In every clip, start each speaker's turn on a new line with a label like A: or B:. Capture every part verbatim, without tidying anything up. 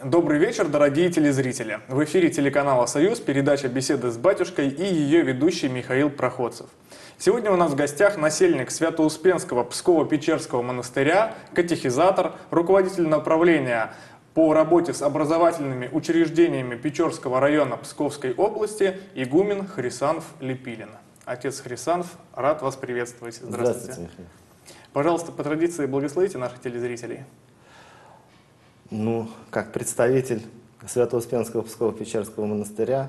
A: Добрый вечер, дорогие телезрители. В эфире телеканала «Союз» передача «Беседы с батюшкой» и ее ведущий Михаил Проходцев. Сегодня у нас в гостях насельник Свято-Успенского Псково-Печерского монастыря, катехизатор, руководитель направления по работе с образовательными учреждениями Печорского района Псковской области игумен Хрисанф Лепилин. Отец Хрисанф, рад вас приветствовать. Здравствуйте.
B: Здравствуйте, Михаил.
A: Пожалуйста, по традиции благословите наших телезрителей.
B: Ну, как представитель Свято-Успенского Псково-Печерского монастыря,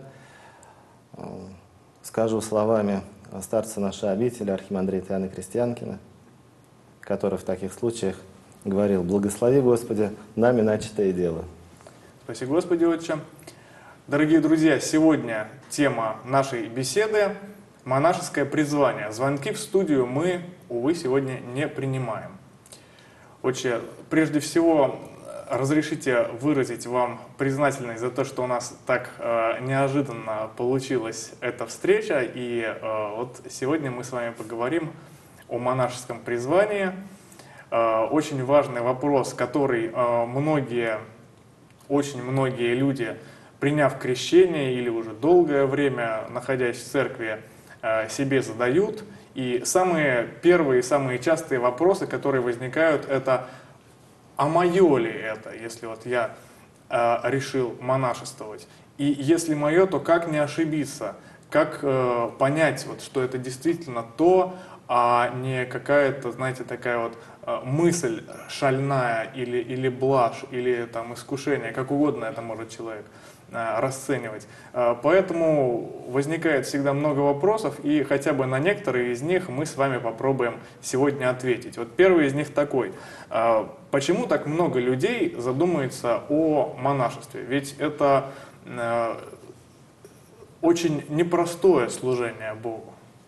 B: скажу словами старца нашей обители, архимандрита Иоанна Крестьянкина, который в таких случаях говорил: «Благослови, Господи, нами начатое дело».
A: Спасибо, Господи, Отче. Дорогие друзья, сегодня тема нашей беседы – монашеское призвание. Звонки в студию мы, увы, сегодня не принимаем. Отче, прежде всего, разрешите выразить вам признательность за то, что у нас так э, неожиданно получилась эта встреча. И э, вот сегодня мы с вами поговорим о монашеском призвании. Э, очень важный вопрос, который э, многие, очень многие люди, приняв крещение или уже долгое время, находясь в церкви, э, себе задают. И самые первые, самые частые вопросы, которые возникают, это: а мое ли это, если вот я э, решил монашествовать? И если мое, то как не ошибиться? Как э, понять, вот, что это действительно то, а не какая-то, знаете, такая вот э, мысль шальная или, или блажь, или там искушение, как угодно это может человек э, расценивать. Э, поэтому возникает всегда много вопросов, и хотя бы на некоторые из них мы с вами попробуем сегодня ответить. Вот первый из них такой. Э, Почему так много людей задумается о монашестве? Ведь это э, очень непростое служение Богу.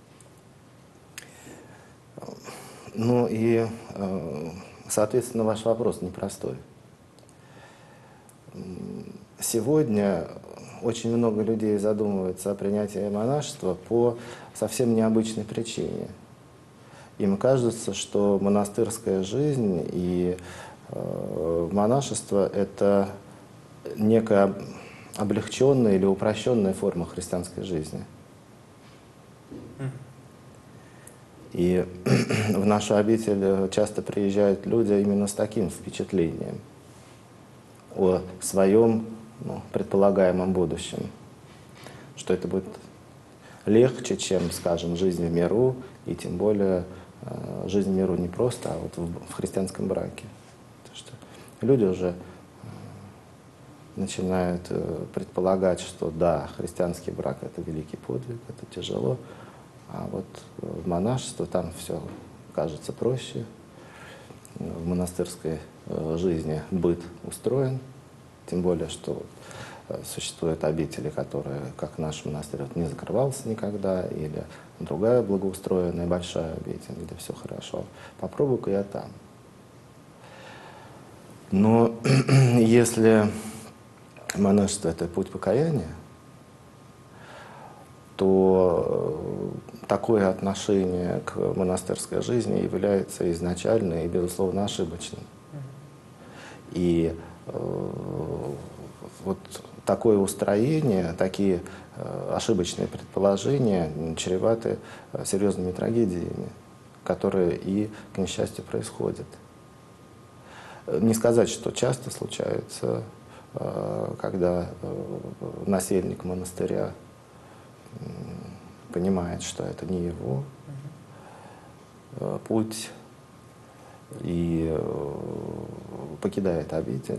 B: Ну и, соответственно, ваш вопрос непростой. Сегодня очень много людей задумывается о принятии монашества по совсем необычной причине. Им кажется, что монастырская жизнь и э, монашество – это некая облегченная или упрощенная форма христианской жизни. И в нашу обитель часто приезжают люди именно с таким впечатлением о своем, ну, предполагаемом будущем, что это будет легче, чем, скажем, жизнь в миру, и тем более жизнь в миру не просто, а вот в, в христианском браке. Потому что люди уже начинают предполагать, что да, христианский брак – это великий подвиг, это тяжело, а вот в монашество там все кажется проще. В монастырской жизни быт устроен, тем более, что существуют обители, которые, как наш монастырь, вот, не закрывался никогда, или другая благоустроенная большая обитель, где все хорошо. Попробуй-ка я там. Но если монашество – это путь покаяния, то такое отношение к монастырской жизни является изначально и, безусловно, ошибочным. И э, вот такое устроение, такие э, ошибочные предположения чреваты э, серьезными трагедиями, которые и, к несчастью, происходят. Не сказать, что часто случается, э, когда э, насельник монастыря понимает, что это не его путь, и покидает обитель.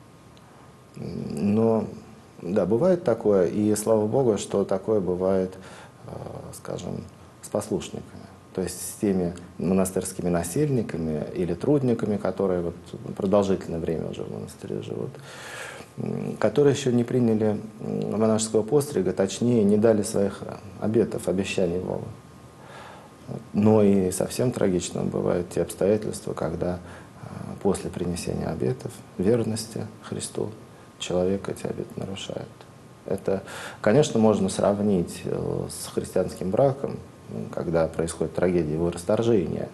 B: Но, да, бывает такое, и слава Богу, что такое бывает, скажем, с послушниками. То есть с теми монастырскими насельниками или трудниками, которые вот продолжительное время уже в монастыре живут, которые еще не приняли монашеского пострига, точнее, не дали своих обетов, обещаний Богу. Но и совсем трагично бывают те обстоятельства, когда после принесения обетов, верности Христу, человек эти обеты нарушает. Это, конечно, можно сравнить с христианским браком, когда происходит трагедия его расторжения.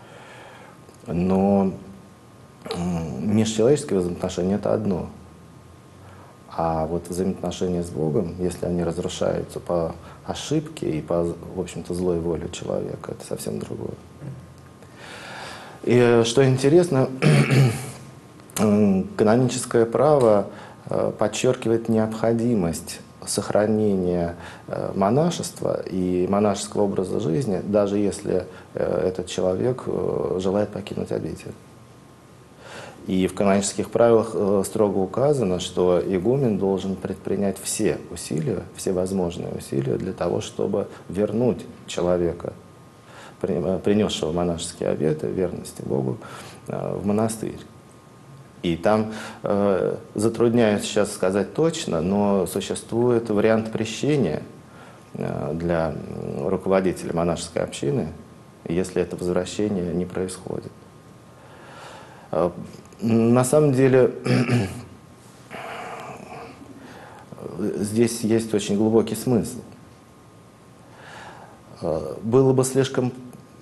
B: Но межчеловеческие взаимоотношения – это одно. А вот взаимоотношения с Богом, если они разрушаются по ошибке и по, в общем-то, злой воле человека, это совсем другое. И что интересно, каноническое право подчеркивает необходимость сохранения монашества и монашеского образа жизни, даже если этот человек желает покинуть обитель. И в канонических правилах строго указано, что игумен должен предпринять все усилия, все возможные усилия для того, чтобы вернуть человека, принесшего монашеские обеты, верности Богу, в монастырь. И там, э, затрудняюсь сейчас сказать точно, но существует вариант прещения э, для руководителя монашеской общины, если это возвращение не происходит. Э, на самом деле, здесь есть очень глубокий смысл. Э, было бы слишком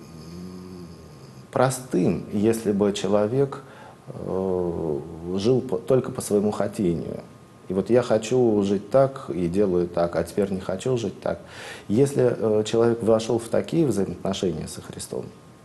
B: простым, если бы человек жил только по своему хотению. И вот я хочу жить так и делаю так, а теперь не хочу жить так. Если человек вошел в такие взаимоотношения со Христом,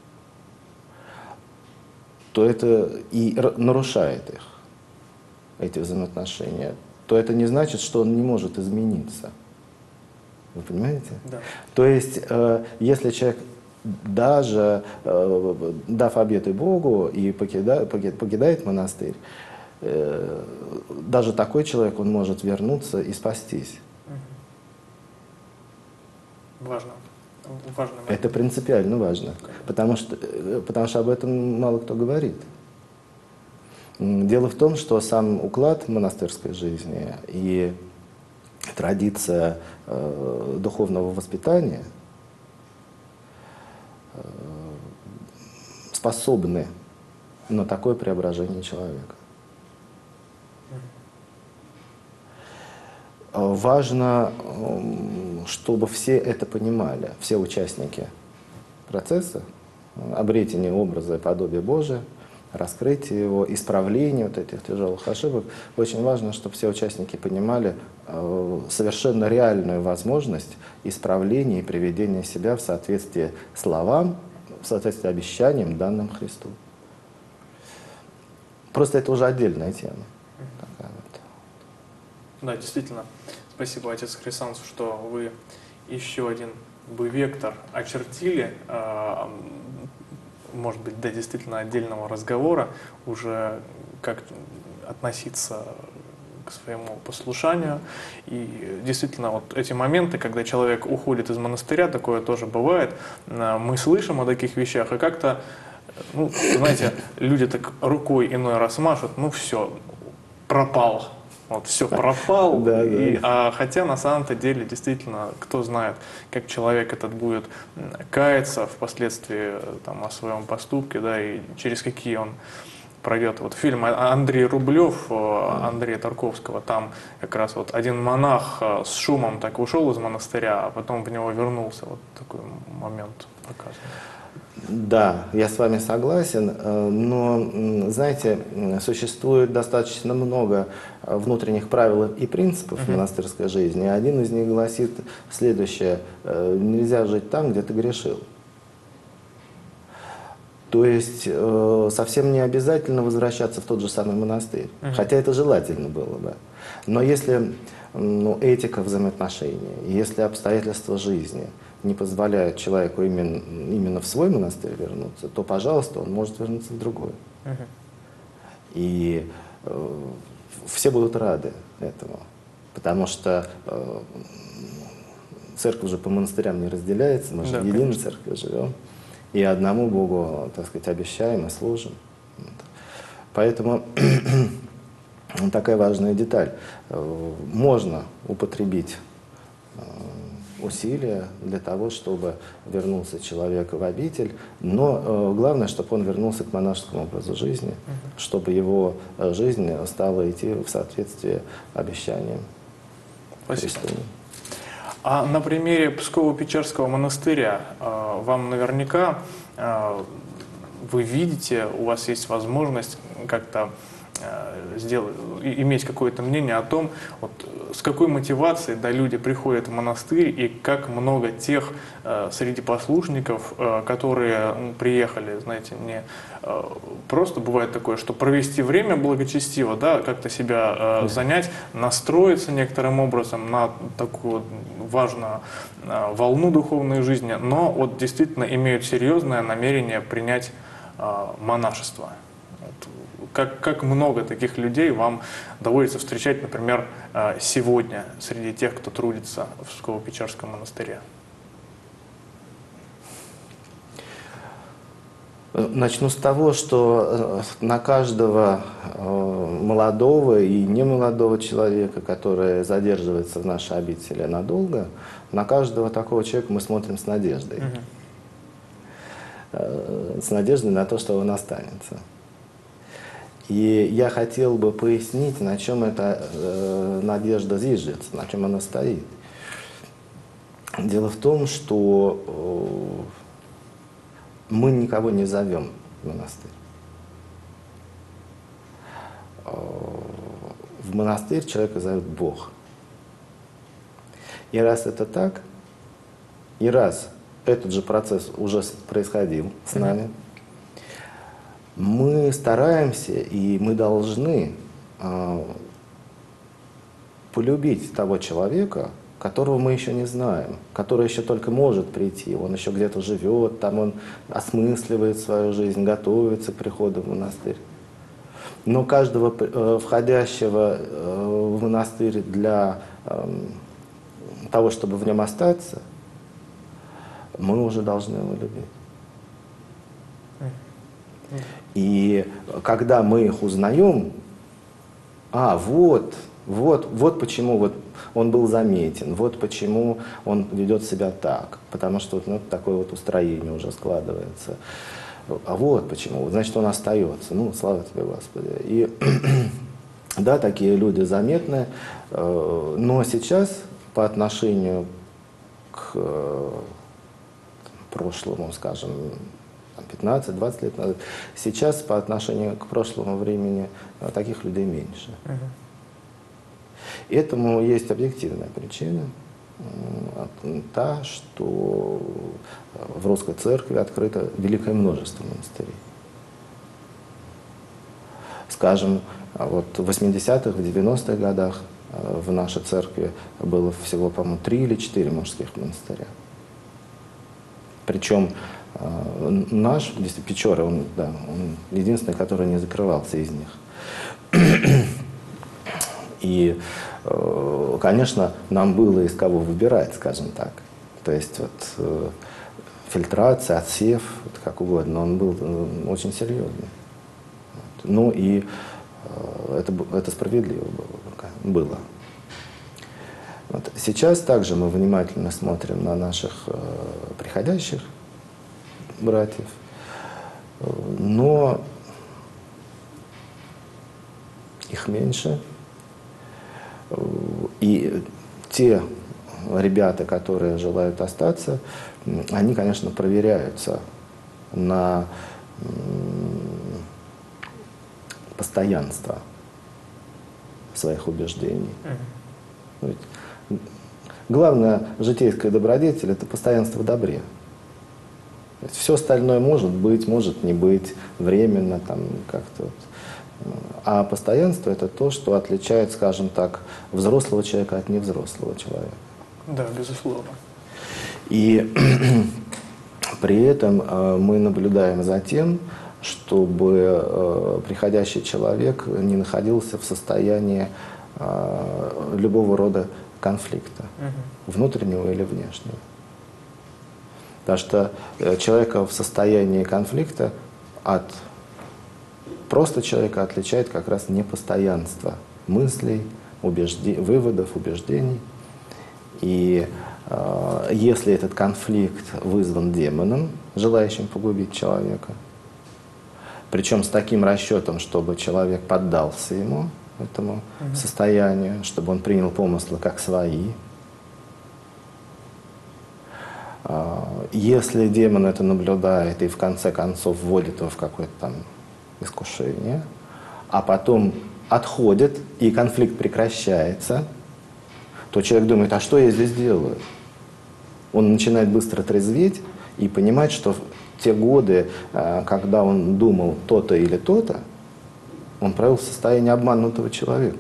B: то это и нарушает их, эти взаимоотношения, то это не значит, что он не может измениться. Вы понимаете?
A: Да.
B: То есть, если человек даже э, дав обеты Богу и покидает, покидает монастырь, э, даже такой человек, он может вернуться и спастись.
A: Важно. Важно.
B: Это принципиально важно, потому что, потому что об этом мало кто говорит. Дело в том, что сам уклад монастырской жизни и традиция э, духовного воспитания способны на такое преображение человека. Важно, чтобы все это понимали, все участники процесса, обретения образа и подобия Божия, раскрытие его, исправление вот этих тяжелых ошибок. Очень важно, чтобы все участники понимали совершенно реальную возможность исправления и приведения себя в соответствии словам, в соответствии обещаниям, данным Христу. Просто это уже отдельная тема. Такая вот.
A: Да, действительно. Спасибо, отец Хрисанцу, что вы еще один бы вектор очертили. Может быть, да, действительно отдельного разговора, уже как относиться к своему послушанию. И действительно, вот эти моменты, когда человек уходит из монастыря, такое тоже бывает, мы слышим о таких вещах, и как-то, ну, знаете, люди так рукой иной раз машут, ну все, пропал. Вот все пропал,
B: да,
A: и,
B: да.
A: А, хотя на самом-то деле действительно, кто знает, как человек этот будет каяться впоследствии там, о своем поступке, да, и через какие он пройдет. Вот фильм Андрей Рублев, Андрея Тарковского, там как раз вот один монах с шумом так ушел из монастыря, а потом в него вернулся. Вот такой момент показан.
B: Да, я с вами согласен, но, знаете, существует достаточно много внутренних правил и принципов в монастырской жизни. Один из них гласит следующее: нельзя жить там, где ты грешил. То есть совсем не обязательно возвращаться в тот же самый монастырь, uh-huh. хотя это желательно было бы. Но если ну, этика взаимоотношений, если обстоятельства жизни не позволяют человеку именно, именно в свой монастырь вернуться, то, пожалуйста, он может вернуться в другой. Uh-huh. И э, все будут рады этому, потому что э, церковь уже по монастырям не разделяется, мы же в единой церкви живем. И одному Богу, так сказать, обещаем и служим. Поэтому такая важная деталь. Можно употребить усилия для того, чтобы вернулся человек в обитель, но главное, чтобы он вернулся к монашескому образу жизни, чтобы его жизнь стала идти в соответствии обещаниям Христовым.
A: А на примере Псково-Печерского монастыря вам наверняка, вы видите, у вас есть возможность как-то сделать, иметь какое-то мнение о том, вот, с какой мотивацией, да, люди приходят в монастырь и как много тех э, среди послушников, э, которые ну, приехали, знаете, не э, просто бывает такое, что провести время благочестиво, да, как-то себя э, занять, настроиться некоторым образом на такую важную э, волну духовной жизни, но вот действительно имеют серьезное намерение принять э, монашество. Как, как много таких людей вам доводится встречать, например, сегодня среди тех, кто трудится в Псково-Печерском монастыре?
B: Начну с того, что на каждого молодого и немолодого человека, который задерживается в нашей обители надолго, на каждого такого человека мы смотрим с надеждой. Угу. С надеждой на то, что он останется. И я хотел бы пояснить, на чем эта э, надежда зиждется, на чем она стоит. Дело в том, что э, мы никого не зовем в монастырь. Э, в монастырь человека зовет Бог. И раз это так, и раз этот же процесс уже происходил с нами, мы стараемся и мы должны э, полюбить того человека, которого мы еще не знаем, который еще только может прийти, он еще где-то живет, там он осмысливает свою жизнь, готовится к приходу в монастырь. Но каждого э, входящего э, в монастырь для э, того, чтобы в нем остаться, мы уже должны его любить. И когда мы их узнаем, а вот, вот, вот почему вот он был заметен, вот почему он ведет себя так, потому что ну, такое вот устроение уже складывается. А вот почему, значит, он остается. Ну, слава тебе, Господи. И да, такие люди заметны, но сейчас по отношению к прошлому, скажем, пятнадцать-двадцать лет назад. Сейчас по отношению к прошлому времени таких людей меньше. Uh-huh. Этому есть объективная причина. Та, что в Русской Церкви открыто великое множество монастырей. Скажем, вот в восьмидесятых, в девяностых годах в нашей церкви было всего, по-моему, три или четыре мужских монастыря. Причем наш, Печора, он, да, он единственный, который не закрывался из них. И, конечно, нам было из кого выбирать, скажем так. То есть вот, фильтрация, отсев, вот как угодно, он был очень серьезный. Ну и это, это справедливо было. было. Вот. Сейчас также мы внимательно смотрим на наших приходящих братьев, но их меньше. И те ребята, которые желают остаться, они, конечно, проверяются на постоянство своих убеждений. Ведь главное житейское добродетель – это постоянство в добре. Все остальное может быть, может не быть, временно, там как-то. А постоянство – это то, что отличает, скажем так, взрослого человека от невзрослого человека.
A: Да, безусловно.
B: И при этом мы наблюдаем за тем, чтобы приходящий человек не находился в состоянии любого рода конфликта, угу. внутреннего или внешнего. Потому что человека в состоянии конфликта от просто человека отличает как раз непостоянство мыслей, убежде... выводов, убеждений. И э, если этот конфликт вызван демоном, желающим погубить человека, причем с таким расчетом, чтобы человек поддался ему, этому угу. состоянию, чтобы он принял помыслы как свои. Если демон это наблюдает и в конце концов вводит его в какое-то там искушение, а потом отходит, и конфликт прекращается, то человек думает, а что я здесь делаю? Он начинает быстро трезветь и понимать, что в те годы, когда он думал то-то или то-то, он провел в состоянии обманутого человека.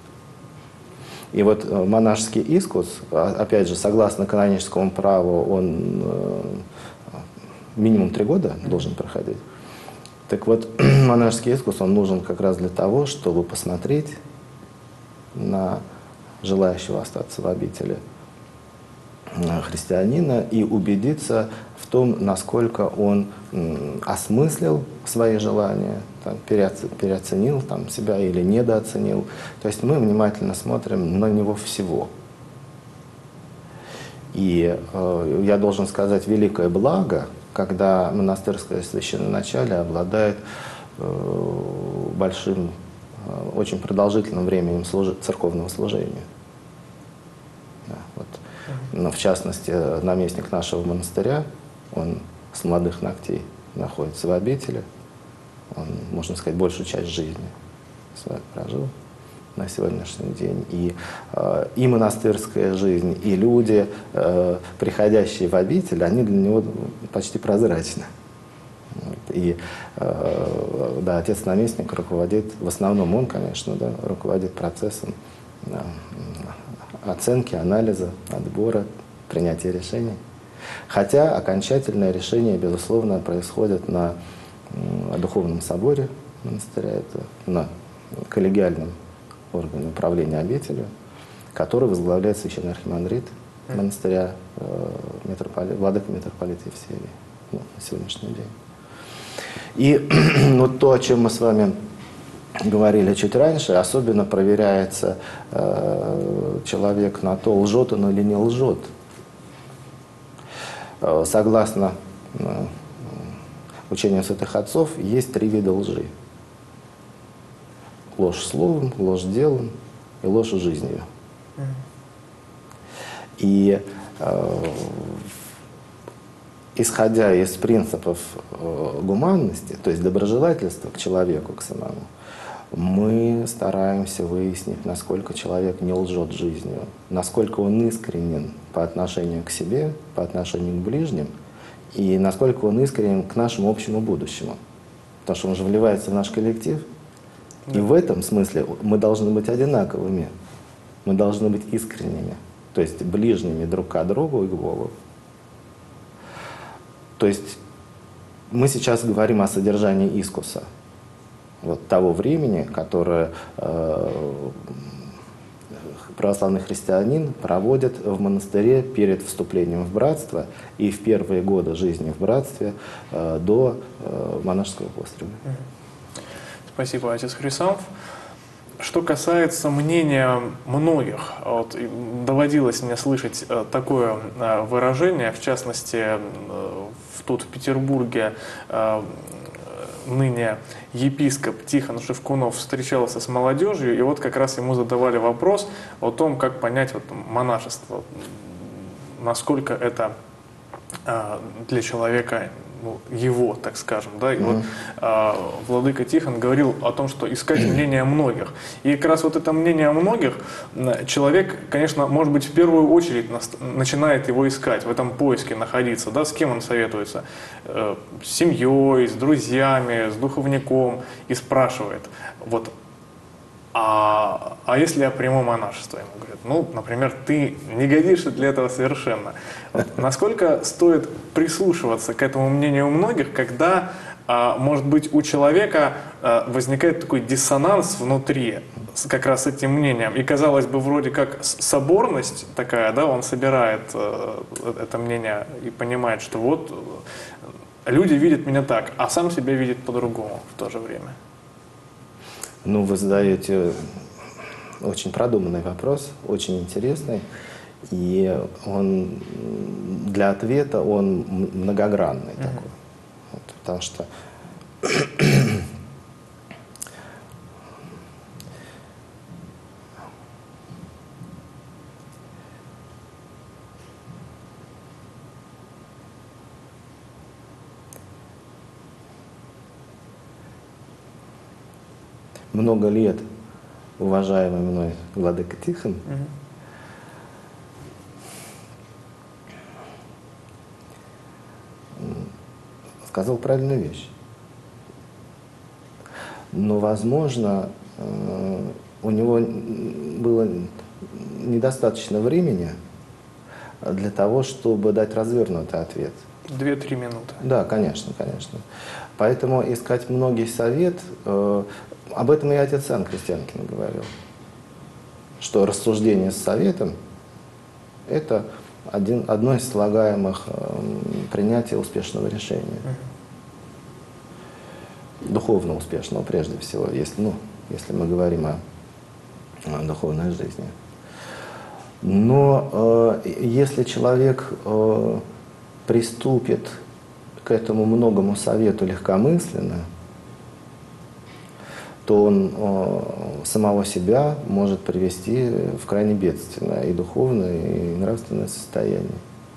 B: И вот монашеский искус, опять же, согласно каноническому праву, он минимум три года должен проходить. Так вот, монашеский искус, он нужен как раз для того, чтобы посмотреть на желающего остаться в обители христианина и убедиться в том, насколько он осмыслил свои желания, там, переоценил там, себя или недооценил. То есть мы внимательно смотрим на него всего. И э, я должен сказать, великое благо, когда монастырское священноначалие обладает э, большим, э, очень продолжительным временем служи, церковного служения. Да, вот. Но в частности, наместник нашего монастыря, он с молодых ногтей находится в обители, он, можно сказать, большую часть жизни свою прожил на сегодняшний день. И, э, и монастырская жизнь, и люди, э, приходящие в обитель, они для него почти прозрачны. Вот. И э, да, отец-наместник руководит, в основном он, конечно, да, руководит процессом э, оценки, анализа, отбора, принятия решений. Хотя окончательное решение, безусловно, происходит на э, духовном соборе монастыря, это на коллегиальном органе управления обителью, который возглавляет священный архимандрит монастыря, э, митрополит, владыка митрополит Евсевий, ну, на сегодняшний день. И вот то, о чем мы с вами говорили чуть раньше, особенно проверяется э, человек на то, лжет он или не лжет. Э, согласно э, учению святых отцов, есть три вида лжи. Ложь словом, ложь делом и ложь жизнью. Mm. И э, исходя из принципов э, гуманности, то есть доброжелательства к человеку, к самому, мы стараемся выяснить, насколько человек не лжет жизнью, насколько он искренен по отношению к себе, по отношению к ближним, и насколько он искренен к нашему общему будущему. Потому что он же вливается в наш коллектив. И в этом смысле мы должны быть одинаковыми, мы должны быть искренними, то есть ближними друг к другу и к Богу. То есть мы сейчас говорим о содержании искуса, вот того времени, которое э, православный христианин проводит в монастыре перед вступлением в братство и в первые годы жизни в братстве э, до э, монашеского пострига.
A: Спасибо, отец Хрисанф. Что касается мнения многих, вот, доводилось мне слышать такое выражение, в частности, тут в Петербурге ныне епископ Тихон Шевкунов встречался с молодежью, и вот как раз ему задавали вопрос о том, как понять вот, монашество, насколько это для человека, ну, его, так скажем, да, и mm-hmm. вот э, владыка Тихон говорил о том, что искать мнение многих. И как раз вот это мнение многих человек, конечно, может быть, в первую очередь нас, начинает его искать, в этом поиске находиться, да, с кем он советуется, э, с семьей, с друзьями, с духовником, и спрашивает, вот, а, а если я приму монашество? Ему говорят, ну, например, ты не годишься для этого совершенно. Вот, насколько стоит прислушиваться к этому мнению многих, когда, а, может быть, у человека а, возникает такой диссонанс внутри с, как раз с этим мнением. И, казалось бы, вроде как соборность такая, да, он собирает а, это мнение и понимает, что вот люди видят меня так, а сам себя видит по-другому в то же время.
B: Ну, вы задаете очень продуманный вопрос, очень интересный, и он для ответа он многогранный mm-hmm. такой, вот, потому что много лет уважаемый мной владыка Тихон,
A: Мгм.
B: сказал правильную вещь. Но, возможно, э, у него было недостаточно времени для того, чтобы дать развернутый ответ.
A: Две-три минуты.
B: Да, конечно, конечно. Поэтому искать многие совет, э, об этом и отец Иоанн Крестьянкин говорил, что рассуждение с советом – это один, одно из слагаемых э, принятия успешного решения. Духовно успешного прежде всего, если, ну, если мы говорим о, о духовной жизни. Но э, если человек э, приступит к этому многому совету легкомысленно, то он э, самого себя может привести в крайне бедственное и духовное, и нравственное состояние.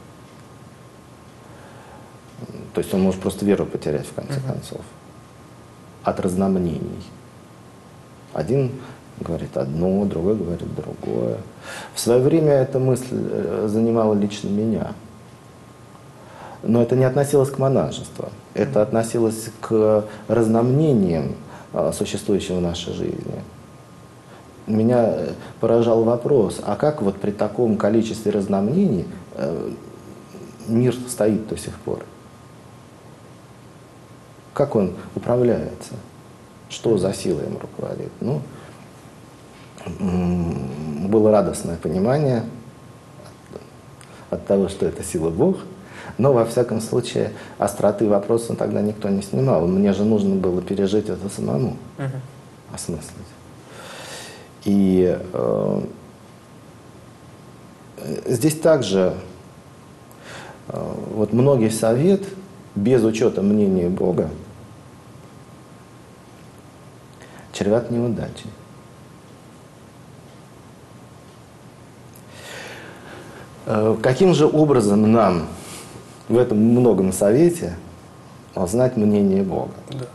B: То есть он может просто веру потерять в конце
A: Uh-huh.
B: концов. От разномнений. Один говорит одно, другой говорит другое. В свое время эта мысль занимала лично меня. Но это не относилось к монашеству. Это относилось к разномнениям, существующим в нашей жизни. Меня поражал вопрос, а как вот при таком количестве разномнений мир стоит до сих пор? Как он управляется? Что за сила им руководит? Ну, было радостное понимание от того, что это сила Бог, но, во всяком случае, остроты вопроса тогда никто не снимал. Мне же нужно было пережить это самому,
A: Uh-huh.
B: осмыслить. И э, здесь также э, вот многий совет без учета мнения Бога чреват неудачей. Э, каким же образом нам в этом многом совете знать мнение Бога?
A: Да.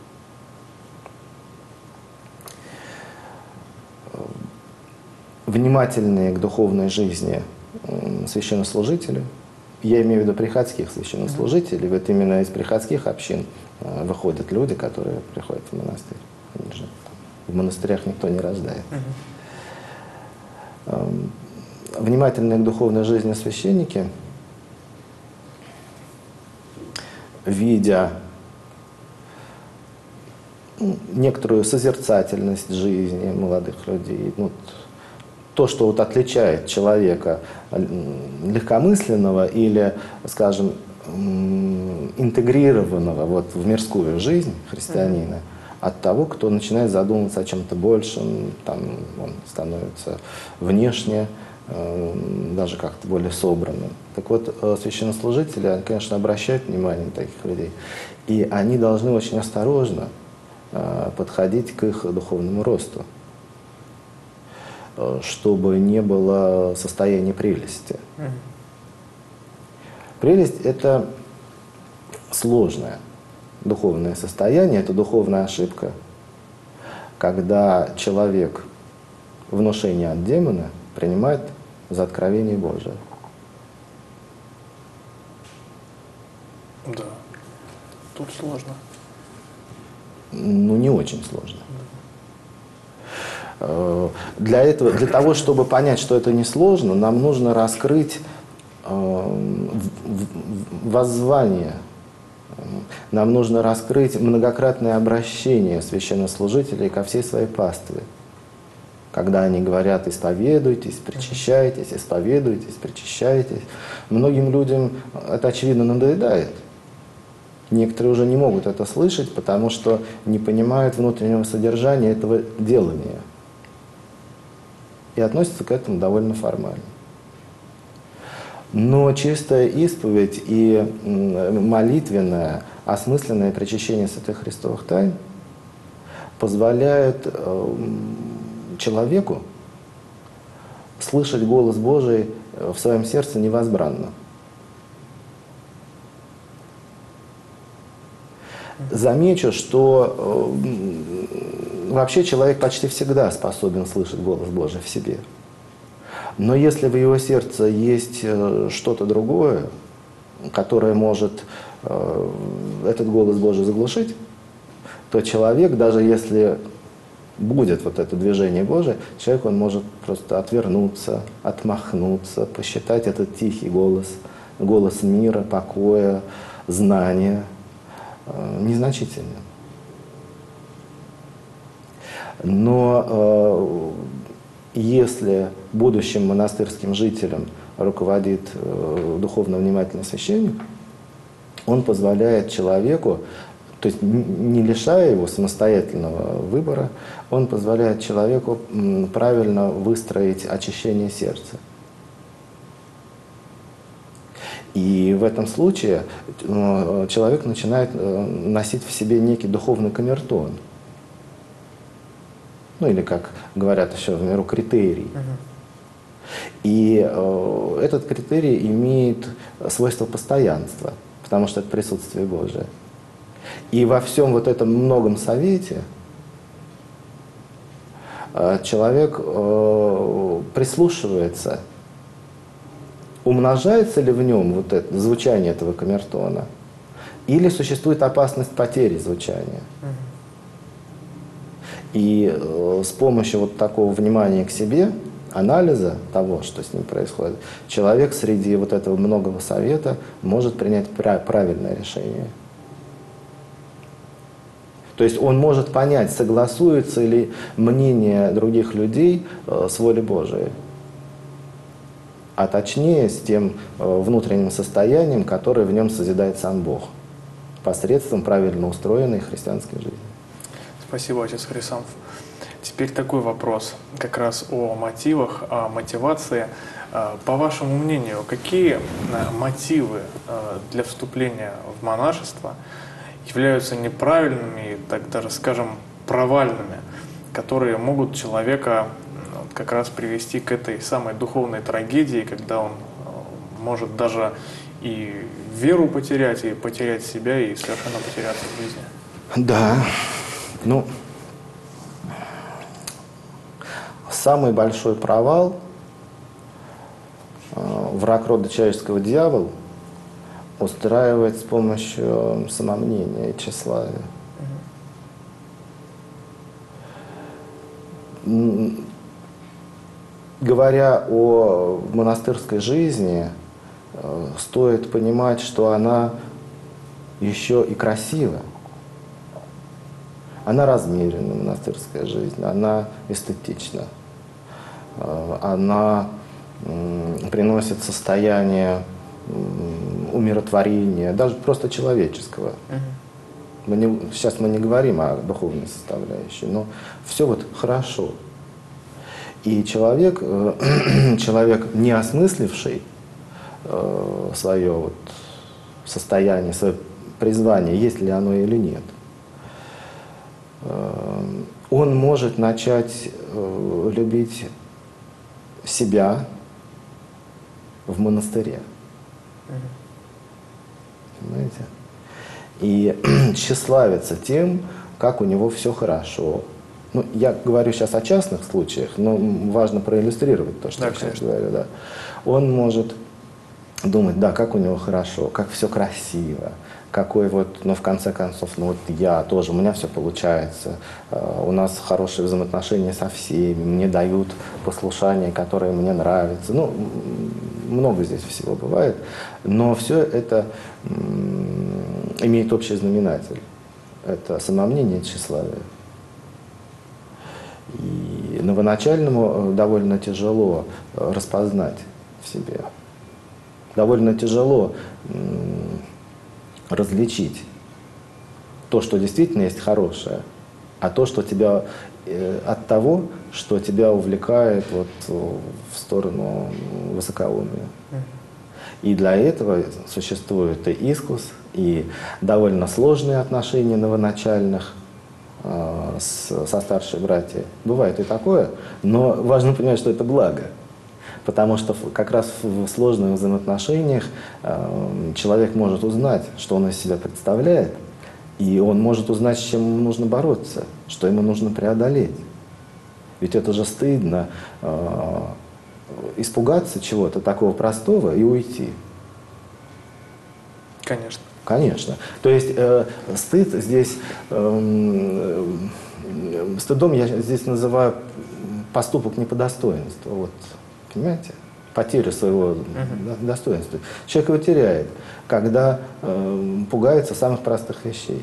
B: Внимательные к духовной жизни священнослужители, я имею в виду приходских священнослужителей, вот именно из приходских общин выходят люди, которые приходят в монастырь. Они же, в монастырях никто не рождает. Uh-huh. Внимательные к духовной жизни священники, видя некоторую созерцательность жизни молодых людей, ну, то, что вот отличает человека легкомысленного или, скажем, интегрированного вот в мирскую жизнь христианина, mm-hmm. от того, кто начинает задумываться о чем-то большем, там он становится внешне даже как-то более собранным. Так вот, священнослужители, конечно, обращают внимание на таких людей, и они должны очень осторожно подходить к их духовному росту, чтобы не было состояния прелести. Mm-hmm. Прелесть – это сложное духовное состояние, это духовная ошибка, когда человек внушение от демона принимает за откровение Божие.
A: Да, тут сложно.
B: Ну, не очень сложно. Для этого, для того, чтобы понять, что это несложно, нам нужно раскрыть э, воззвание. Нам нужно раскрыть многократное обращение священнослужителей ко всей своей пастве. Когда они говорят «исповедуйтесь, причащайтесь, исповедуйтесь, причащайтесь». Многим людям это, очевидно, надоедает. Некоторые уже не могут это слышать, потому что не понимают внутреннего содержания этого делания. И относятся к этому довольно формально. Но чистая исповедь и молитвенное, осмысленное причащение святых христовых тайн позволяют человеку слышать голос Божий в своем сердце невозбранно. Замечу, что вообще человек почти всегда способен слышать голос Божий в себе. Но если в его сердце есть что-то другое, которое может этот голос Божий заглушить, то человек, даже если будет вот это движение Божие, человек, он может просто отвернуться, отмахнуться, посчитать этот тихий голос, голос мира, покоя, знания незначительным. Но э, если будущим монастырским жителям руководит э, духовно внимательный священник, он позволяет человеку, то есть не лишая его самостоятельного выбора, он позволяет человеку правильно выстроить очищение сердца. И в этом случае человек начинает носить в себе некий духовный камертон. Ну или, как говорят еще в миру, критерий. И э, этот критерий имеет свойство постоянства, потому что это присутствие Божие. И во всем вот этом многом совете э, человек э, прислушивается, умножается ли в нем вот это звучание этого камертона, или существует опасность потери звучания. И э, с помощью вот такого внимания к себе, анализа того, что с ним происходит, человек среди вот этого многого совета может принять правильное решение. То есть он может понять, согласуется ли мнение других людей э, с волей Божией, а точнее с тем э, внутренним состоянием, которое в нем созидает сам Бог, посредством правильно устроенной христианской жизни.
A: Спасибо, отец Хрисанф. Теперь такой вопрос, как раз о мотивах, о мотивации. По вашему мнению, какие мотивы для вступления в монашество являются неправильными, так даже скажем, провальными, которые могут человека как раз привести к этой самой духовной трагедии, когда он может даже и веру потерять, и потерять себя, и совершенно потеряться в жизни?
B: Да. Ну, самый большой провал, э, враг рода человеческого дьявол, устраивает с помощью самомнения и тщеславия. Mm-hmm. Говоря о монастырской жизни, э, стоит понимать, что она еще и красива. Она размеренна, монастырская жизнь, она эстетична, она приносит состояние умиротворения, даже просто человеческого. Мы не, сейчас мы не говорим о духовной составляющей, но все вот хорошо. И человек, человек не осмысливший свое вот состояние, свое призвание, есть ли оно или нет, он может начать любить себя в монастыре. Понимаете? И тщеславиться тем, как у него все хорошо. Ну, я говорю сейчас о частных случаях, но важно проиллюстрировать то, что да, я сейчас говорю. Да. Он может думать, да, как у него хорошо, как все красиво, какой вот, ну, в конце концов, ну, вот я тоже, у меня все получается, у нас хорошие взаимоотношения со всеми, мне дают послушание, которое мне нравится. Ну, много здесь всего бывает, но все это имеет общий знаменатель. Это самомнение и тщеславие. И новоначальному довольно тяжело распознать в себе. Довольно тяжело различить то, что действительно есть хорошее, а то, что тебя от того, что тебя увлекает вот в сторону высокоумия. И для этого существует и искус, и довольно сложные отношения новоначальных э, с, со старшей братьей. Бывает и такое, но важно понимать, что это благо. Потому что как раз в сложных взаимоотношениях э, человек может узнать, что он из себя представляет, и он может узнать, с чем ему нужно бороться. что ему нужно преодолеть. Ведь это же стыдно э, испугаться чего-то такого простого и уйти.
A: Конечно.
B: Конечно. То есть э, стыд здесь, э, э, стыдом я здесь называю поступок не по достоинству. Вот, понимаете? Потерю своего uh-huh. достоинства. Человек его теряет, когда э, пугается самых простых вещей.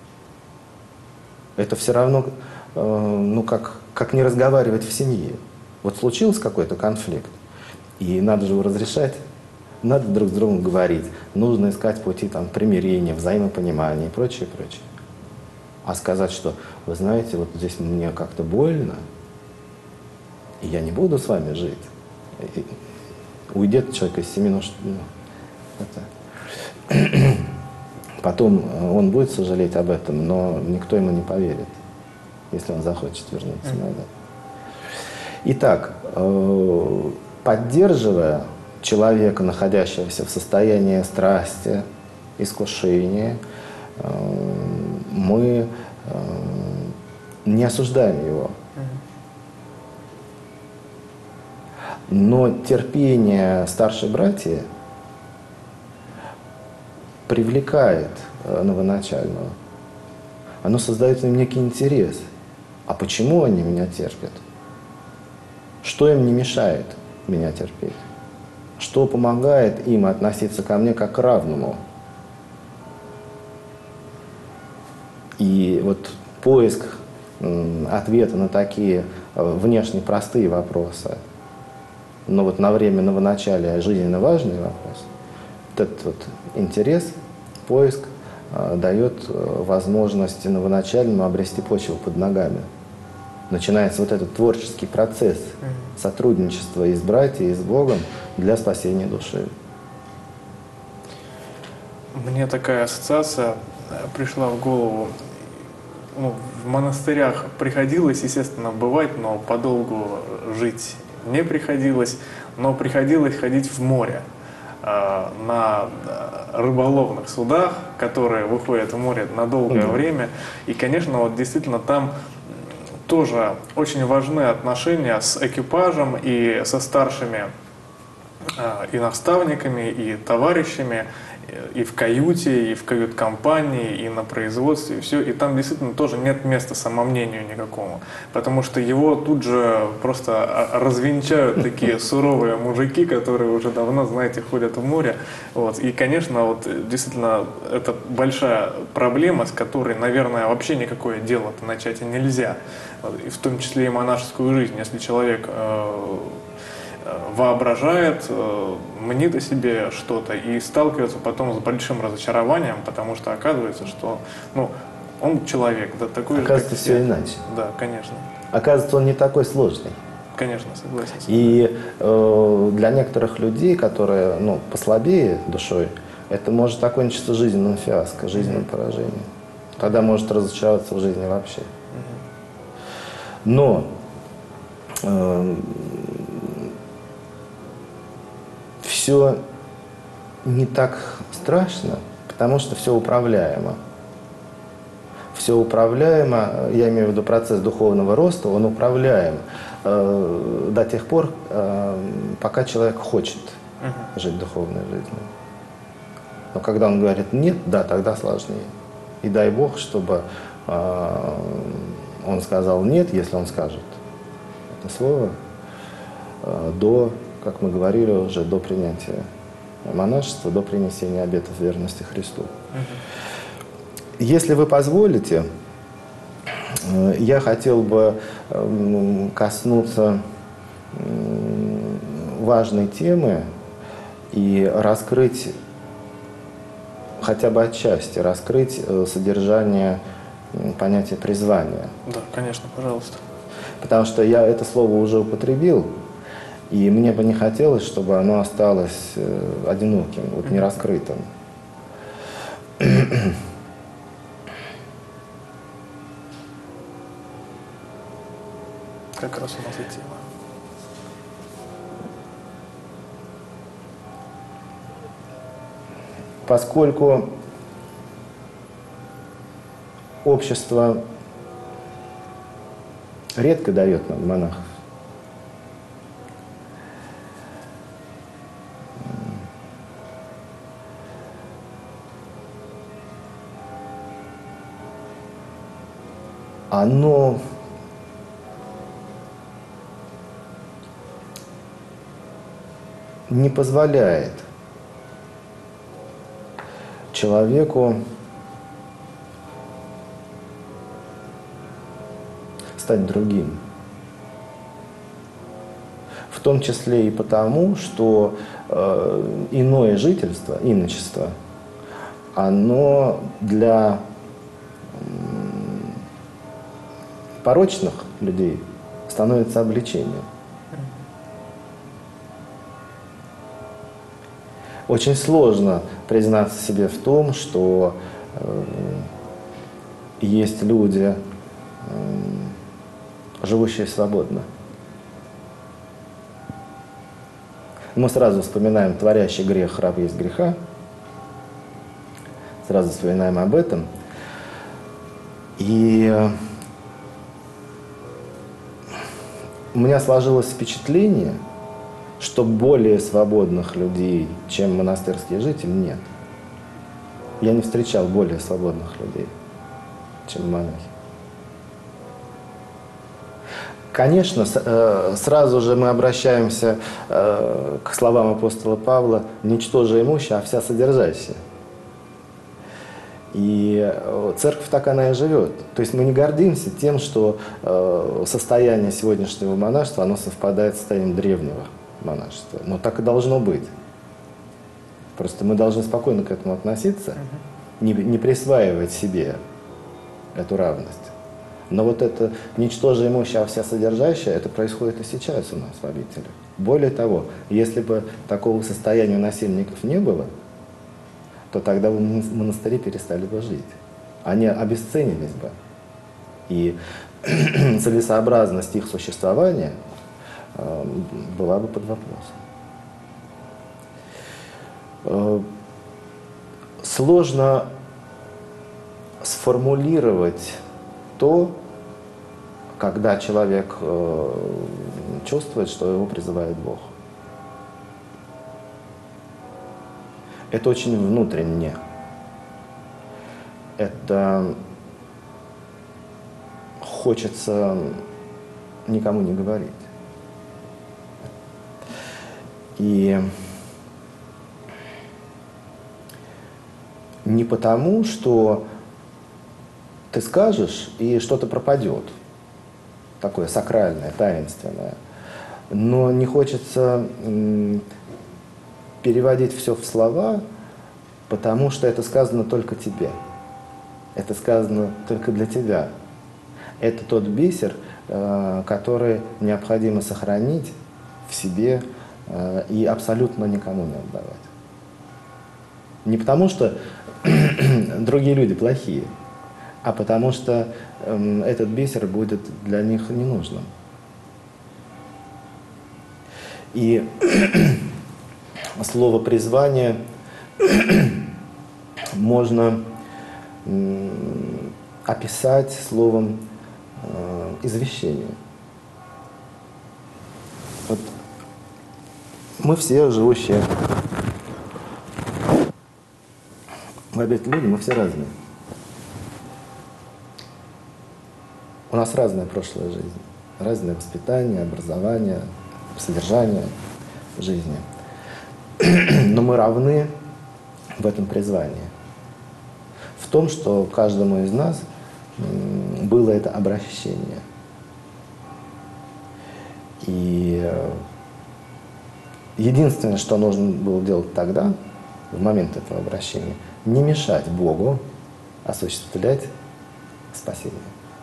B: Это все равно, э, ну, как, как не разговаривать в семье. Вот случился какой-то конфликт, и надо же его разрешать. Надо друг с другом говорить, нужно искать пути там, примирения, взаимопонимания и прочее, прочее. А сказать, что, вы знаете, вот здесь мне как-то больно, и я не буду с вами жить. И уйдет человек из семьи, ну, ну, это. Потом он будет сожалеть об этом, но никто ему не поверит, если он захочет вернуться назад. Итак, поддерживая человека, находящегося в состоянии страсти, искушения, мы не осуждаем его. Но терпение старшей братьи привлекает новоначального. Оно создает в нем некий интерес. А почему они меня терпят? Что им не мешает меня терпеть? Что помогает им относиться ко мне как к равному? И вот поиск ответа на такие внешне простые вопросы, но вот на время новоначалия жизненно важный вопрос, вот этот вот интерес, поиск дает возможность новоначальному обрести почву под ногами. Начинается вот этот творческий процесс сотрудничества и с братьями, и с Богом для спасения души.
A: Мне такая ассоциация пришла в голову. Ну, в монастырях приходилось, естественно, бывать, но подолгу жить не приходилось. Но приходилось ходить в море э, на рыболовных судах, которые выходят в море на долгое mm-hmm. время. И, конечно, вот действительно там тоже очень важны отношения с экипажем и со старшими э, и наставниками, и товарищами, и в каюте, и в кают-компании, и на производстве, и все. И там действительно тоже нет места самомнению никакому, потому что его тут же просто развенчают такие суровые мужики, которые уже давно, знаете, ходят в море. Вот. И, конечно, вот действительно это большая проблема, с которой, наверное, вообще никакое дело-то начать и нельзя. Вот. И в том числе и монашескую жизнь. Если человек э, воображает, мнит о себе что-то и сталкивается потом с большим разочарованием, потому что оказывается, что ну, он человек, да, такой же,
B: оказывается, все иначе.
A: Да, конечно.
B: Оказывается, он не такой сложный.
A: Конечно, согласен.
B: И э, для некоторых людей, которые ну, послабее душой, это может окончиться жизненным фиаско, жизненным mm-hmm. поражением. Тогда может разочароваться в жизни вообще. Mm-hmm. Но э, все не так страшно, потому что все управляемо. Все управляемо, я имею в виду процесс духовного роста, он управляем э, до тех пор, э, пока человек хочет uh-huh. жить духовной жизнью. Но когда он говорит «нет», да, тогда сложнее. И дай Бог, чтобы э, он сказал «нет», если он скажет это слово, э, до, как мы говорили уже, до принятия монашества, до принесения обетов верности Христу. Uh-huh. Если вы позволите, я хотел бы коснуться важной темы и раскрыть, хотя бы отчасти, раскрыть содержание понятия призвания.
A: Да, конечно, пожалуйста.
B: Потому что я это слово уже употребил, и мне бы не хотелось, чтобы оно осталось одиноким, вот нераскрытым.
A: Как раз у нас и тема.
B: Поскольку общество редко дает нам монах. Оно не позволяет человеку стать другим. В том числе и потому, что э, иное жительство, иночество, оно для порочных людей становится обличением. Очень сложно признаться себе в том, что э, есть люди, э, живущие свободно. Мы сразу вспоминаем творящий грех, раб есть греха. Сразу вспоминаем об этом. И э, у меня сложилось впечатление, что более свободных людей, чем монастырские жители, нет. Я не встречал более свободных людей, чем монахи. Конечно, сразу же мы обращаемся к словам апостола Павла: «Ничтоже имущее, а вся содержащая». И церковь так она и живет. То есть мы не гордимся тем, что состояние сегодняшнего монашества, оно совпадает с состоянием древнего монашества. Но так и должно быть. Просто мы должны спокойно к этому относиться, не, не присваивать себе эту равность. Но вот это ничтоже имущее, а вся содержащая, это происходит и сейчас у нас в обители. Более того, если бы такого состояния у насельников не было, то тогда в монастыре перестали бы жить. Они обесценились бы. И целесообразность их существования э, была бы под вопросом. Э, сложно сформулировать то, когда человек э, чувствует, что его призывает Бог. Это очень внутренне. Это хочется никому не говорить. И не потому, что ты скажешь, и что-то пропадет. Такое сакральное, таинственное. Но не хочется переводить все в слова, потому что это сказано только тебе. Это сказано только для тебя. Это тот бисер, который необходимо сохранить в себе и абсолютно никому не отдавать. Не потому что другие люди плохие, а потому что этот бисер будет для них ненужным. И слово «призвание» можно описать словом «извещение». Вот мы все живущие в обители люди, мы все разные. У нас разная прошлая жизнь, разное воспитание, образование, содержание жизни. Но мы равны в этом призвании. В том, что каждому из нас было это обращение. И единственное, что нужно было делать тогда, в момент этого обращения, не мешать Богу осуществлять спасение.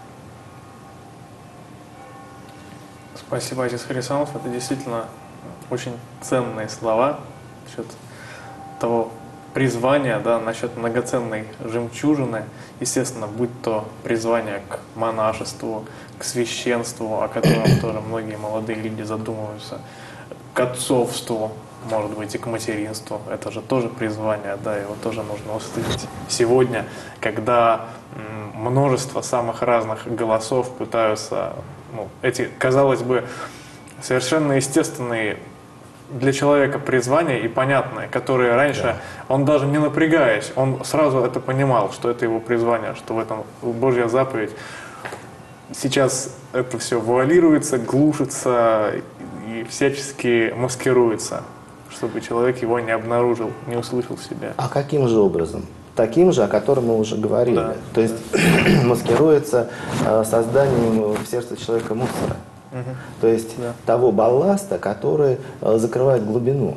A: Спасибо, отец Харисонов. Это действительно очень ценные слова насчет того призвания, да, насчет многоценной жемчужины. Естественно, будь то призвание к монашеству, к священству, о котором тоже многие молодые люди задумываются, к отцовству, может быть, и к материнству. Это же тоже призвание, да, его тоже нужно услышать. Сегодня, когда множество самых разных голосов пытаются ну, эти, казалось бы, совершенно естественные для человека призвания и понятные, которые раньше, да. он даже не напрягаясь, он сразу это понимал, что это его призвание, что в этом Божья заповедь. Сейчас это все вуалируется, глушится и всячески маскируется, чтобы человек его не обнаружил, не услышал в себя.
B: А каким же образом? Таким же, о котором мы уже говорили. Да. То есть да. маскируется э, созданием в сердце человека мусора. Угу. То есть да. того балласта, который э, закрывает глубину.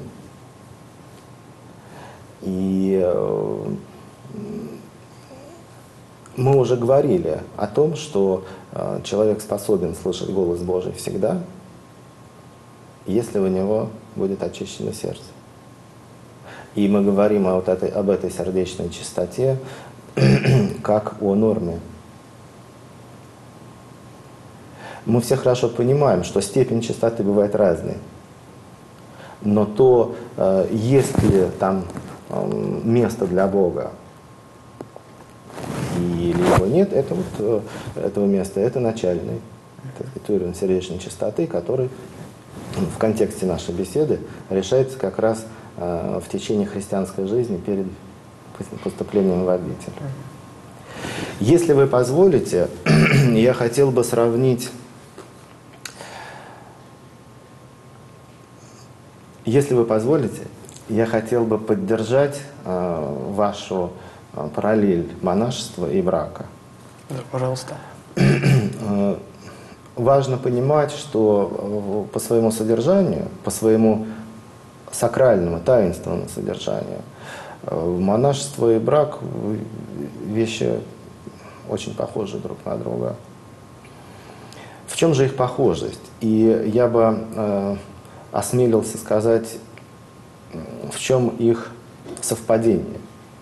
B: И э, мы уже говорили о том, что э, человек способен слышать голос Божий всегда, если у него будет очищено сердце. И мы говорим о вот этой, об этой сердечной чистоте как о норме. Мы все хорошо понимаем, что степень чистоты бывает разной. Но то, э, есть ли там э, место для Бога или его нет, это вот, э, этого места, это начальный это уровень сердечной чистоты, который в контексте нашей беседы решается как раз э, в течение христианской жизни перед поступлением в обитель. Если вы позволите, я хотел бы сравнить. Если вы позволите, я хотел бы поддержать э, вашу э, параллель монашества и брака.
A: Да, пожалуйста.
B: Э, важно понимать, что по своему содержанию, по своему сакральному, таинственному содержанию, э, монашество и брак вещи очень похожи друг на друга. В чем же их похожесть? И я бы э, осмелился сказать, в чем их совпадение.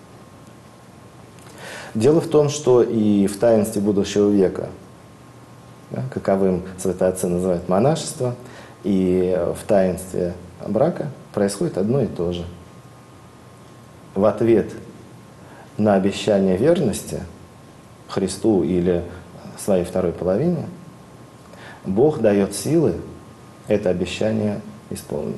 B: Дело в том, что и в таинстве будущего века, да, каковым святые отцы называют монашество, и в таинстве брака происходит одно и то же. В ответ на обещание верности Христу или своей второй половине Бог дает силы это обещание исполнить.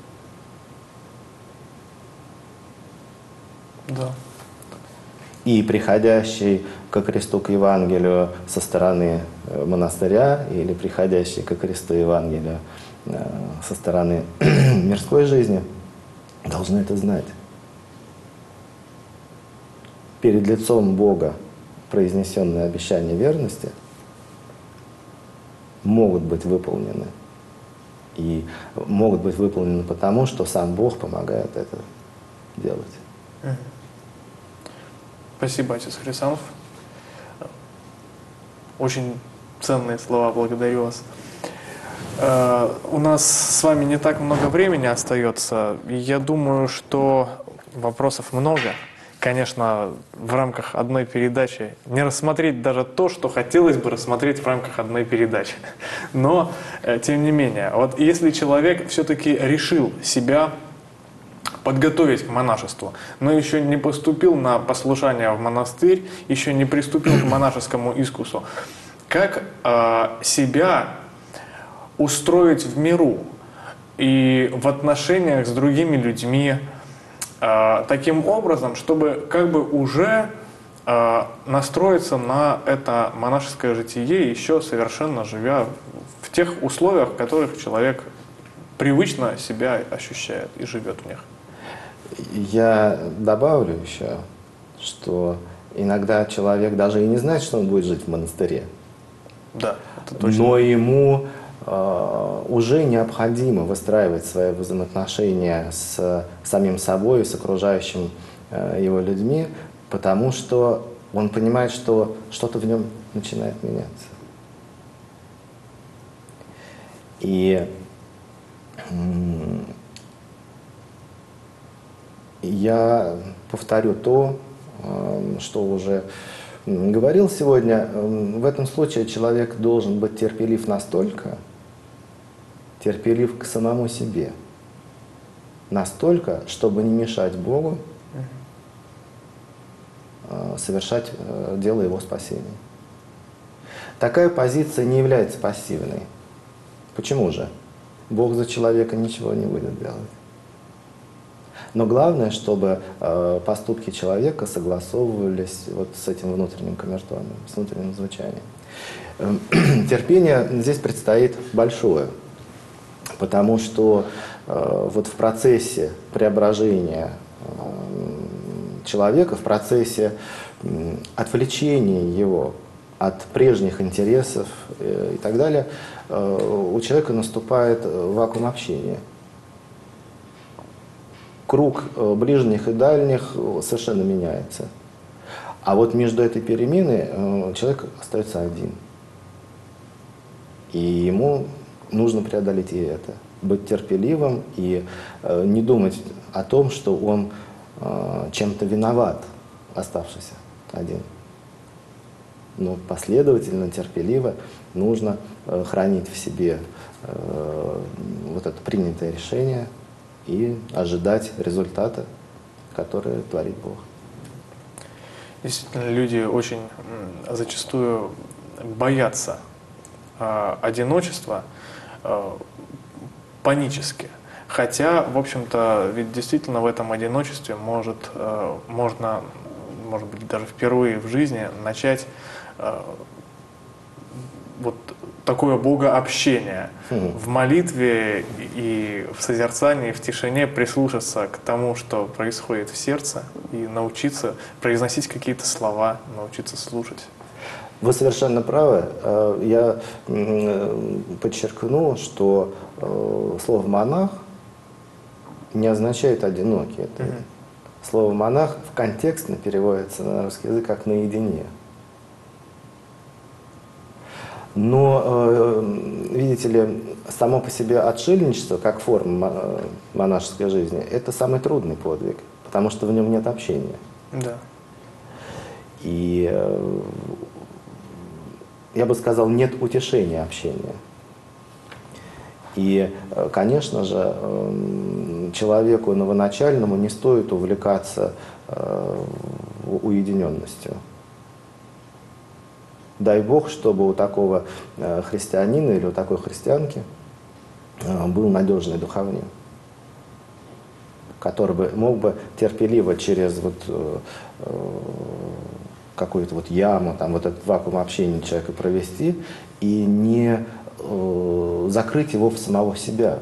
A: Да.
B: И приходящий ко кресту, к Евангелию со стороны монастыря или приходящий ко кресту Евангелию со стороны мирской жизни должны это знать. Перед лицом Бога произнесенные обещания верности могут быть выполнены. И могут быть выполнены потому, что сам Бог помогает это делать.
A: Спасибо, отец Хрисанов. Очень ценные слова, благодарю вас. У нас с вами не так много времени остается. Я думаю, что вопросов много. Конечно, в рамках одной передачи не рассмотреть даже то, что хотелось бы рассмотреть в рамках одной передачи. Но, тем не менее, вот если человек все-таки решил себя подготовить к монашеству, но еще не поступил на послушание в монастырь, еще не приступил к монашескому искусу, как э, себя устроить в миру и в отношениях с другими людьми, таким образом, чтобы как бы уже э, настроиться на это монашеское житие, еще совершенно живя в тех условиях, в которых человек привычно себя ощущает и живет в них.
B: Я добавлю еще, что иногда человек даже и не знает, что он будет жить в монастыре.
A: Да, это точно.
B: Но ему э, уже необходимо выстраивать свои взаимоотношения с самим собой, с окружающими э, его людьми, потому что он понимает, что что-то в нем начинает меняться. И э, я повторю то, э, что уже говорил сегодня. В этом случае человек должен быть терпелив настолько, терпелив к самому себе, настолько, чтобы не мешать Богу совершать дело Его спасения. Такая позиция не является пассивной. Почему же? Бог за человека ничего не будет делать. Но главное, чтобы э, поступки человека согласовывались вот с этим внутренним камертоном, с внутренним звучанием. Э, терпение здесь предстоит большое, потому что э, вот в процессе преображения э, человека, в процессе э, отвлечения его от прежних интересов э, и так далее, э, у человека наступает вакуум общения. Круг ближних и дальних совершенно меняется. А вот между этой переменой человек остается один. И ему нужно преодолеть и это. Быть терпеливым и не думать о том, что он чем-то виноват, оставшийся один. Но последовательно, терпеливо нужно хранить в себе вот это принятое решение и ожидать результата, который творит Бог.
A: Действительно, люди очень зачастую боятся э, одиночества э, панически. Хотя, в общем-то, ведь действительно в этом одиночестве может, э, можно, может быть, даже впервые в жизни начать э, вот такое богообщение. Mm-hmm. В молитве и в созерцании, в тишине прислушаться к тому, что происходит в сердце, и научиться произносить какие-то слова, научиться слушать.
B: Вы совершенно правы. Я подчеркну, что слово «монах» не означает «одинокий». Это mm-hmm. Слово «монах» в контекстно переводится на русский язык как «наедине». Но, видите ли, само по себе отшельничество, как форма монашеской жизни, это самый трудный подвиг, потому что в нем нет общения.
A: Да.
B: И я бы сказал, нет утешения общения. И, конечно же, человеку новоначальному не стоит увлекаться уединенностью. Дай Бог, чтобы у такого христианина или у такой христианки был надежный духовник, который бы мог бы терпеливо через вот какую-то вот яму, там вот этот вакуум общения человека провести и не закрыть его в самого себя.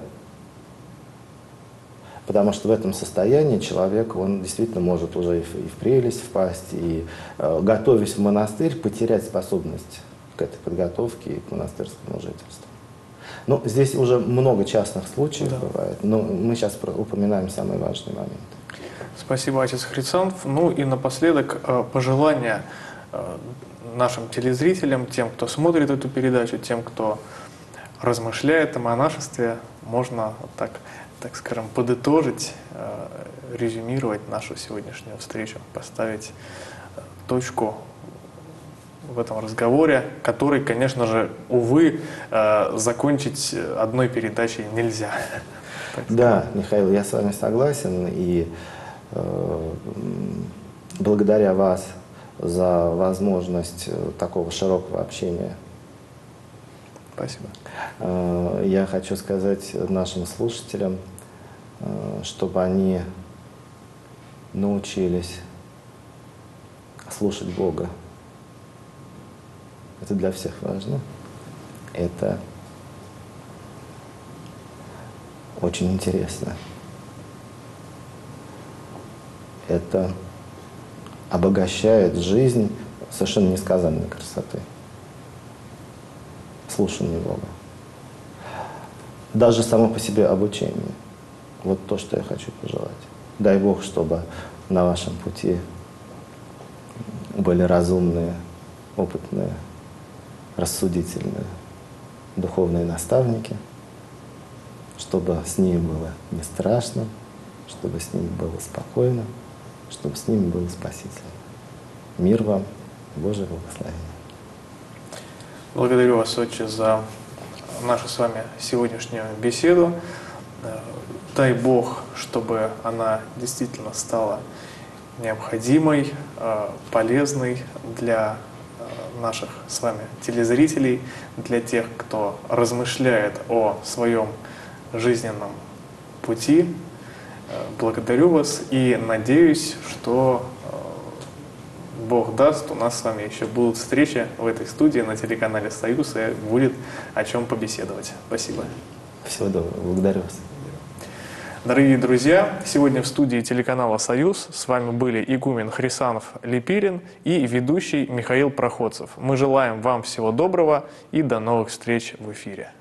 B: Потому что в этом состоянии человек, он действительно может уже и в, и в прелесть впасть, и, э, готовясь в монастырь, потерять способность к этой подготовке и к монастырскому жительству. Ну, здесь уже много частных случаев да. бывает, но мы сейчас упоминаем самые важные моменты.
A: Спасибо, отец Хрисанф. Ну и напоследок пожелания нашим телезрителям, тем, кто смотрит эту передачу, тем, кто размышляет о монашестве, можно так... так скажем, подытожить, резюмировать нашу сегодняшнюю встречу, поставить точку в этом разговоре, который, конечно же, увы, закончить одной передачей нельзя.
B: Да, Михаил, я с вами согласен, и э, благодаря вас за возможность такого широкого общения.
A: Спасибо.
B: Я хочу сказать нашим слушателям, чтобы они научились слушать Бога. Это для всех важно. Это очень интересно. Это обогащает жизнь совершенно несказанной красоты. Слушание Бога. Даже само по себе обучение. Вот то, что я хочу пожелать. Дай Бог, чтобы на вашем пути были разумные, опытные, рассудительные, духовные наставники, чтобы с ними было не страшно, чтобы с ними было спокойно, чтобы с ними было спасительно. Мир вам, Божие благословение.
A: Благодарю вас, Отче, за нашу с вами сегодняшнюю беседу. Дай Бог, чтобы она действительно стала необходимой, полезной для наших с вами телезрителей, для тех, кто размышляет о своем жизненном пути. Благодарю вас и надеюсь, что Бог даст, у нас с вами еще будут встречи в этой студии на телеканале «Союз», и будет о чем побеседовать. Спасибо.
B: Всего доброго. Благодарю вас.
A: Дорогие друзья, сегодня в студии телеканала «Союз» с вами были игумен Хрисанов Липирин и ведущий Михаил Проходцев. Мы желаем вам всего доброго и до новых встреч в эфире.